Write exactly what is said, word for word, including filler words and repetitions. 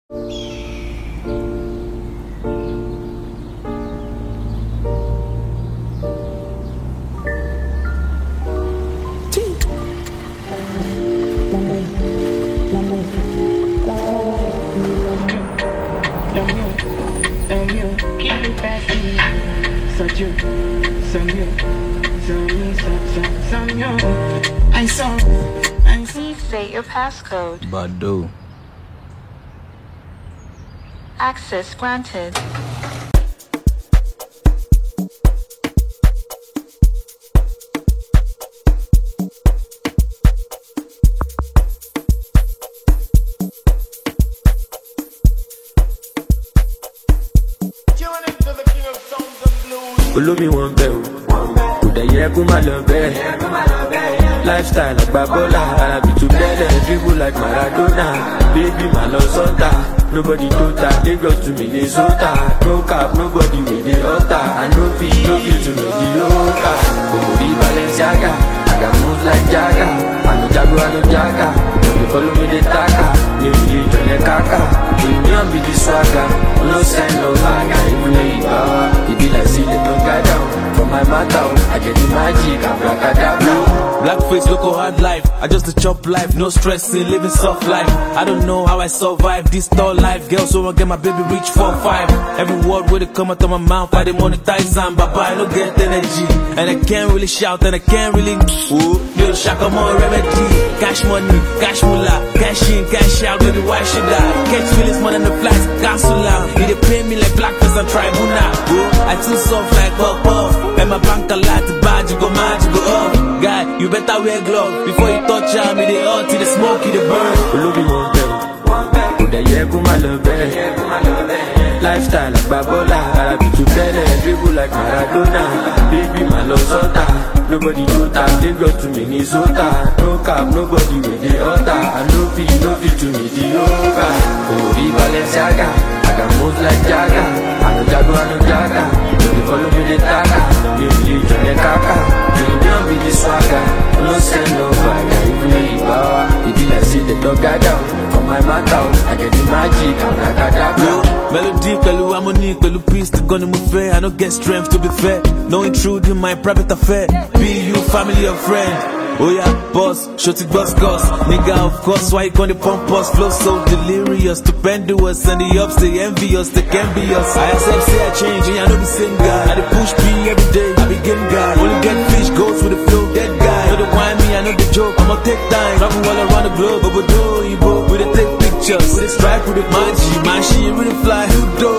I saw. I Please state your passcode. Badu. Access granted. Olómi wọn bẹ̀ o, kò dẹ̀ yẹ kó má lọ bẹ́ẹ̀. Lifestyle àgbà bọ́lá, Arabi tó bẹ́lẹ̀, dribble like Maradona. Baby má lọ sọ́tà, nobody tó ta, Lagos to Minnesota. No cap, nobody with the altar. I no fit, no fit to mediocre. Kòkò rí Balenciaga, I got moves like Jagger. I no jago, I no jaga, no dey follow me dey taka. Mi ò lè jọlẹ̀ kaka, union be the swagger. No sign no haga, even though you power. E be like say dem don gather. For my matter, I get the magic, abracadabra. Blackface, local hard life. I just a chop life, no stressing, living soft life. I don't know how I survive this tall life. Girls so I get my baby reach four five. Every word where they come out of my mouth, I dey monetize and baba, I don't get energy. And I can't really shout and I can't really ooh, little shaka more remedy. Cash money, cash moolah, cash in, cash out, baby, why should I? Catch feelings more than the flights, cancel out. They pay me like blackface and tribunal. Ooh, I too soft like puff puff. And my bank a lot to bad, you go mad, you go up. Guy, you better wear gloves before you touch am. Me the hot, the smoke, the burn. Olómi wọn bẹ̀ o, kò dẹ̀ yẹ kó má lọ bẹ́ẹ̀. Lifestyle àgbà bọ́lá, Arabi tó bẹ́lẹ̀, dribble like Maradona. Baby má lọ sọ́tà, nobody tó ta, Lagos to Minnesota. No cap, nobody with the altar. I no fit, no fit to mediocre. Kòkò rí Balenciaga, I got moves like Jagger. I no jago, I no jaga, no dey follow me dey taka. Mi ò lè jọlẹ̀ kaka, union be the swagger. No send no fire, even though you power. E be like say dem don gather. For my matter, I get the magic, abracadabra. Melody, pẹ̀lú harmony, pẹ̀lú peace, the gun in my fair. I don't get strength to be fair. No intrude in my private affair. Be you family or friend. Oh yeah, boss, shorty boss, boss. Nigga, of course, why you gonna pump us? Flow so delirious, stupendous, and the ups, they envious, they can be us. I accept, say I change, and I know the same guy. I dey push P every day, I be getting guy. Only get fish, goes with the flow, dead guy. Know the wine me, I know the joke, I'ma take time. Travel all around the globe, but we do, we dey take pictures. We dey strike with the magic, man, she really fly, who do?